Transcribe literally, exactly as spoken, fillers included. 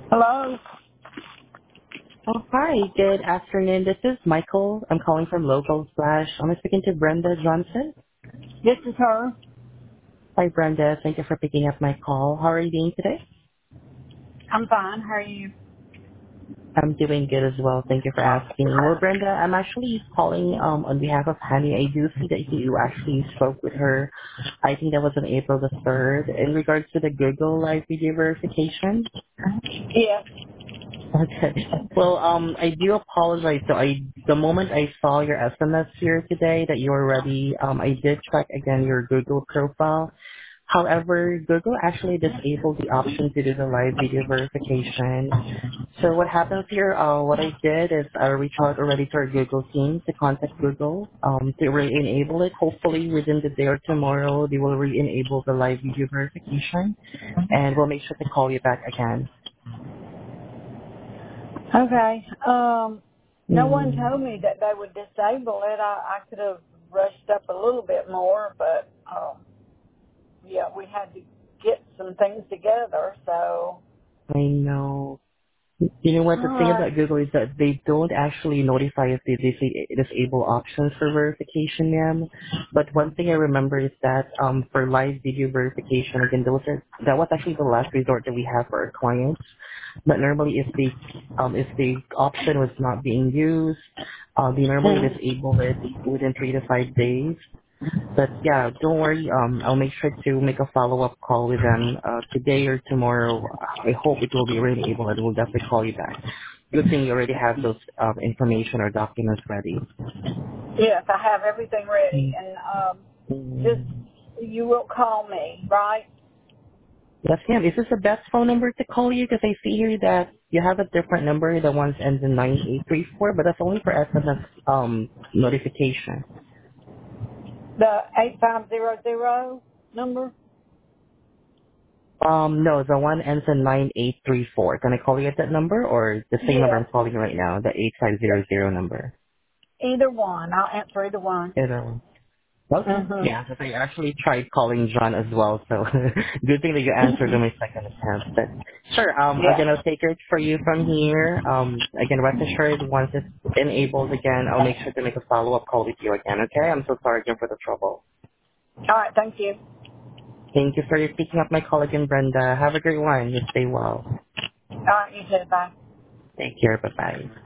Hello, Oh, hi. Good afternoon. This is Michael. I'm calling from Local Slash. I'm speaking to Brenda Johnson. this is her. Hi, Brenda. Thank you for picking up my call. How are you doing today? I'm fine. How are you? I'm doing good as well. Thank you for asking. Well, Brenda, I'm actually calling um, on behalf of Honey. I do see that you actually spoke with her. I think that was on April the third in regards to the Google Live Video Verification. Yes. Okay. Well, um, I do apologize. So I, the moment I saw your S M S here today that you were ready, um, I did check again your Google profile. However, Google actually disabled the option to do the live video verification. So what happens here, uh, what I did is I reached out already to our Google team to contact Google, um, to re-enable it. Hopefully within the day or tomorrow, they will re-enable the live video verification and we'll make sure to call you back again. Okay. Um, no one Mm. told me that they would disable it. I, I could have rushed up a little bit more, but um, yeah, we had to get some things together. So, I know. You know what? all The thing right. about Google is that they don't actually notify if they dis- disable options for verification, ma'am. But one thing I remember is that um, for live video verification, again, those are, that was actually the last resort that we have for our clients. But normally, if the um, if the option was not being used, uh, they normally Mhm. disable it within three to five days. But yeah, don't worry. Um, I'll make sure to make a follow-up call with them uh, today or tomorrow. I hope it will be really able, and we'll definitely call you back. Good thing you already have those um, information or documents ready. Yes, I have everything ready, Mm. and um, just Mm. you will call me, right? Yes, ma'am. Is this the best phone number to call you? Because I see here that you have a different number. The one ends in nine eight three four, but that's only for S M S um, notification. The eight five zero zero number. Um, no, the one ends in nine eight three four. Can I call you at that number or the same number Yes. I'm calling you right now, the eight five zero zero number? Either one. I'll answer either one. Either one. Okay. Mhm. Yeah, because I actually tried calling John as well, so good thing that you answered on my second attempt. But sure, um, again, Yeah. I'll take it for you from here. Um, again, rest assured, once it's enabled again, I'll make sure to make a follow-up call with you again, okay? I'm so sorry again for the trouble. All right. Thank you. Thank you for picking up my call again, Brenda. Have a great one. You stay well. All right. You too. Bye. Take care. Bye-bye.